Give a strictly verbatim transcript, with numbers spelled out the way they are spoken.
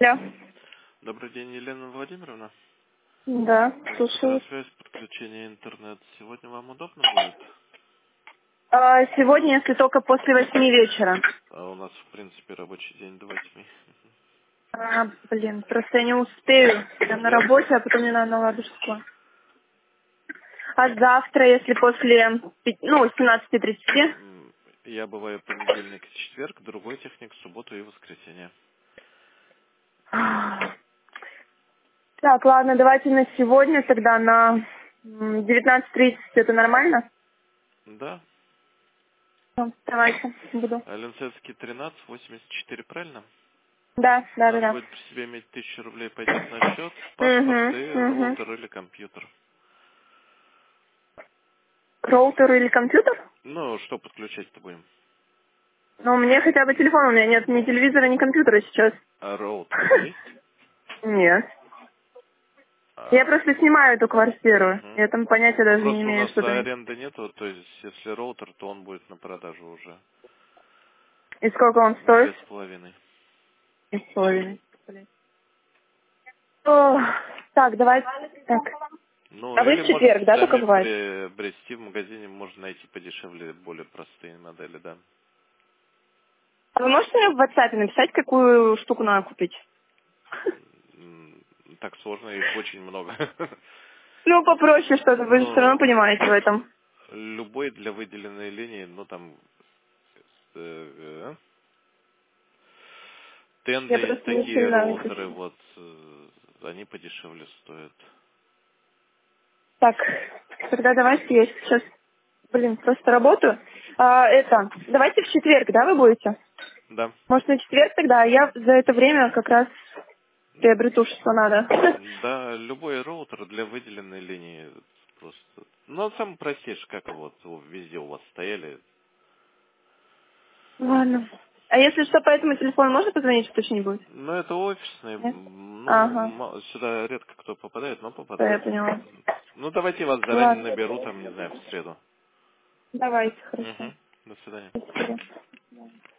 Алло. Добрый день, Елена Владимировна. Да, слушаю. Экстрасвязь, подключение интернет. Сегодня вам удобно будет? А, сегодня, если только после восьми вечера. А у нас, в принципе, рабочий день до восьми. А, блин, просто я не успею. Я на Я, работе, а потом мне надо на ладушку. А завтра, если после, пяти- ну, семнадцати тридцати? м, я бываю понедельник и четверг, другой техник субботу и воскресенье. Так, ладно, давайте на сегодня тогда на м, девятнадцать тридцать. Это нормально? Да. Ну, давайте, буду. Ленцевский тринадцать восемьдесят четыре, правильно? Да, да, да, Надо да. будет при себе иметь тысячу рублей пойдет на счет, паспорт Угу, и угу. роутер или компьютер. Роутер или компьютер? Ну, что подключать-то будем? Ну, мне хотя бы телефон, у меня нет ни телевизора, ни компьютера сейчас. А роутер есть? Нет. Я А, просто снимаю эту квартиру. мгм. Я там понятия Ну, даже не просто у имею, нас что там. аренды нету, то есть если роутер, то он будет на продажу уже. И сколько он стоит? Две с половиной. И с половиной. Блин. О, так, давай. Так. Ну, А вы или в четверг, можете да, только сами бывает? приобрести в магазине, можно найти подешевле, более простые модели, да. А вы можете мне в WhatsApp написать, какую штуку надо купить? М, Так сложно, их очень много. Ну, попроще что-то, вы же все равно Но понимаете в этом. любой для выделенной линии, ну там, э, э, Я тенда есть просто не такие сильно роутеры, интересуюсь. вот, э, они подешевле стоят. Так, тогда давайте я сейчас, блин, просто работаю. А, это, давайте в четверг, да, вы будете? Да. Может, на четверг тогда, а я за это время как раз приобрету, что надо. Да, любой роутер для выделенной линии просто. Ну, самый простейший, как вот везде у вас стояли. Ладно. А если что, по этому телефону можно позвонить что-нибудь? Ну, это офисный. Нет? м, Ну, Ага, ма- сюда редко кто попадает, но да, я попадают. поняла. Ну, давайте я вас заранее Ладно. наберу, там, не знаю, в среду. Давайте, хорошо. Угу. До свидания. Спасибо.